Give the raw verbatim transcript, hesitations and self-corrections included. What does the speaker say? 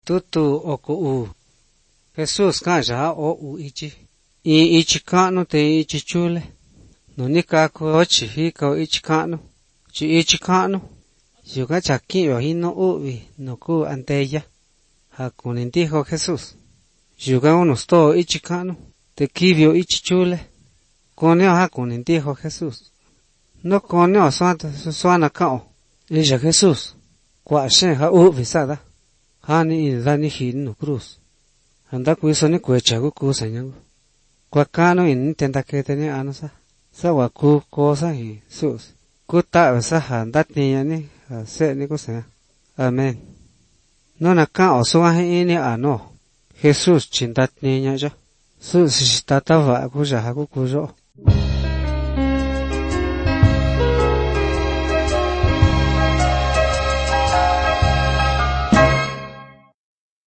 tutu oko u. Jesús kaya o u ichi. I ichi kanu te ichi chule. No ni kako ochi hika o ichi kanu. Chi ichi kanu. Yuga chaki yo hino uvi no ku anteya. Hakunin dijo Jesús. Yuga unos to ichi kanu. Te kibio ichi chule. Koneo hakunin dijo Jesús. No koneo suanta suana kao. Ella Jesús. Kwa shen ha uvi sada. Hani ida ni hino cruz. Anda kuiso ni kuechagu kusanyangu. Kwa kano in tenda kete ni anosa. Sa wa ku kosa hi sus. Ku tawe sa handat ni yani se ni kusa. Amen. No na ka osuwa hi ini ano. Jesús chindat ni nyaja. Sus shtata wa kuja haku kujo.